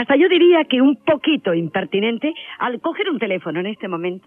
hasta yo diría que un poquito impertinente, al coger un teléfono en este momento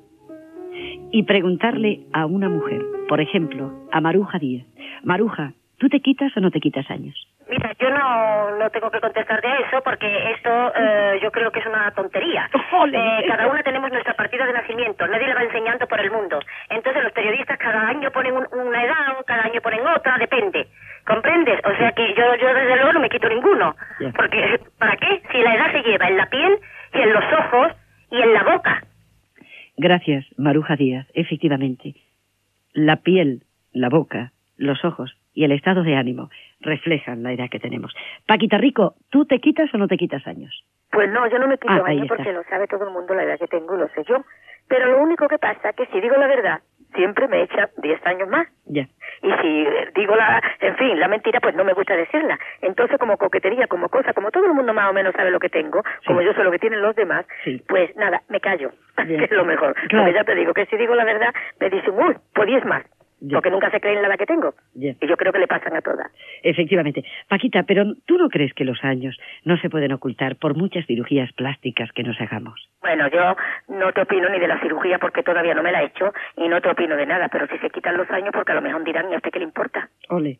y preguntarle a una mujer, por ejemplo, a Maruja Díaz: Maruja, ¿tú te quitas o no te quitas años? Mira, yo no tengo que contestarte a eso porque esto yo creo que es una tontería. Cada una tenemos nuestra partida de nacimiento, nadie la va enseñando por el mundo. Entonces los periodistas cada año ponen una edad, cada año ponen otra, depende. ¿Comprendes? O sea que yo desde luego no me quito ninguno. Yeah. Porque, ¿para qué? Si la edad se lleva en la piel y en los ojos y en la boca. Gracias, Maruja Díaz. Efectivamente, la piel, la boca, los ojos y el estado de ánimo reflejan la edad que tenemos. Paquita Rico, ¿tú te quitas o no te quitas años? Pues no, yo no me quito ahí años está. porque lo sabe todo el mundo la edad que tengo, lo sé yo. Pero lo único que pasa es que si digo la verdad, siempre me echa 10 años más. Ya. Y si digo la mentira, pues no me gusta decirla. Entonces, como coquetería, como cosa, como todo el mundo más o menos sabe lo que tengo, como yo sé lo que tienen los demás, pues nada, me callo, que es lo mejor. Claro. Porque ya te digo que si digo la verdad, me dicen, uy, pues 10 más. Porque nunca se creen la edad que tengo. Y yo creo que le pasan a todas. Efectivamente. Paquita, pero ¿tú no crees que los años no se pueden ocultar por muchas cirugías plásticas que nos hagamos? Bueno, yo no te opino ni de la cirugía porque todavía no me la he hecho y no te opino de nada, pero si se quitan los años porque a lo mejor dirán, ¿y a usted qué le importa? Ole.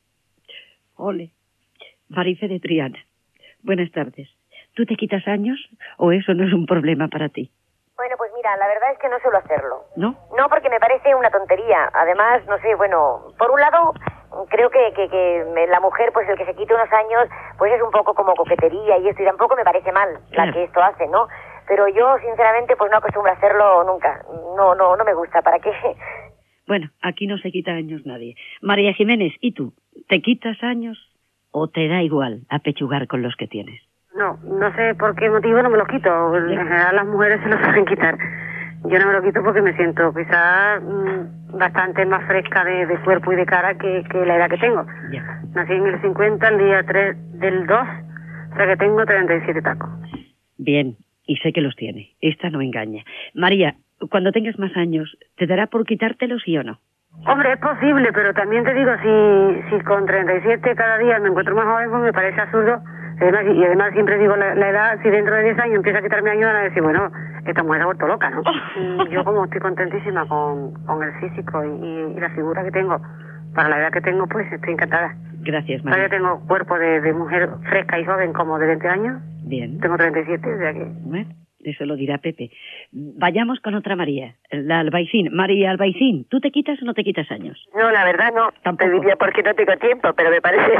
Ole. Marife de Triana. Buenas tardes. ¿Tú te quitas años o eso no es un problema para ti? Bueno, pues mira, la verdad es que no suelo hacerlo. ¿No? No, porque me parece una tontería. Además, no sé, bueno, por un lado, creo que la mujer, pues el que se quite unos años, pues es un poco como coquetería y esto, y tampoco me parece mal la que esto hace, ¿no? Pero yo, sinceramente, pues no acostumbro a hacerlo nunca. No me gusta, ¿para qué? Bueno, aquí no se quita años nadie. María Jiménez, ¿y tú? ¿Te quitas años o te da igual apechugar con los que tienes? No sé por qué motivo no me lo quito. En general las mujeres se lo saben quitar. Yo no me lo quito porque me siento quizás bastante más fresca de cuerpo y de cara que la edad que tengo. Ya. Nací en el 50, el día 3 del 2, o sea que tengo 37 tacos. Bien, y sé que los tiene. Esta no engaña. María, cuando tengas más años, ¿te dará por quitártelos, sí o no? Hombre, es posible, pero también te digo, si con 37 cada día me encuentro más joven, pues me parece absurdo. Además siempre digo la edad, si dentro de 10 años empieza a quitarme años, van a decir, bueno, esta mujer se ha vuelto loca, ¿no? Yo como estoy contentísima con el físico y la figura que tengo, para la edad que tengo, pues estoy encantada. Gracias, María. Todavía tengo cuerpo de mujer fresca y joven como de 20 años. Bien. Tengo 37, o sea que... Bueno, eso lo dirá Pepe. Vayamos con otra María, la Albaicín. María Albaicín, ¿tú te quitas o no te quitas años? No, la verdad no. Tampoco. Te diría porque no tengo tiempo, pero me parece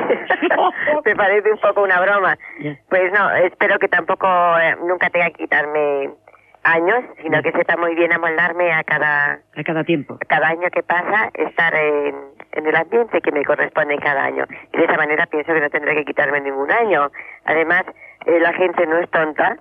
me parece un poco una broma. Ya. Pues no, espero que tampoco nunca tenga que quitarme años, sino que sepa muy bien amoldarme a cada tiempo. cada año que pasa, estar en el ambiente que me corresponde cada año. Y de esa manera pienso que no tendré que quitarme ningún año. Además, la gente no es tonta.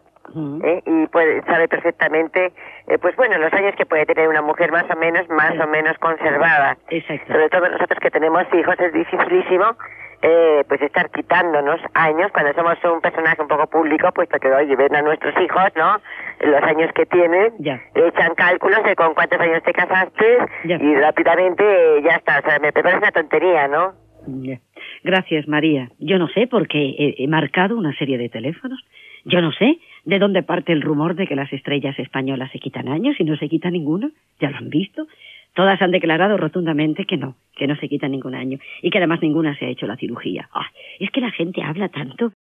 Y sabe perfectamente pues bueno, los años que puede tener una mujer más o menos conservada. Exacto. Sobre todo nosotros que tenemos hijos es dificilísimo pues estar quitándonos años cuando somos un personaje un poco público, pues porque oye, ven a nuestros hijos, ¿no? Los años que tienen, echan cálculos de con cuántos años te casaste y rápidamente ya está, o sea, me parece una tontería, ¿no? Ya. Gracias, María. Yo no sé por qué he marcado una serie de teléfonos. Yo no sé de dónde parte el rumor de que las estrellas españolas se quitan años y no se quita ninguno. Ya lo han visto. Todas han declarado rotundamente que no se quita ningún año y que además ninguna se ha hecho la cirugía. Es que la gente habla tanto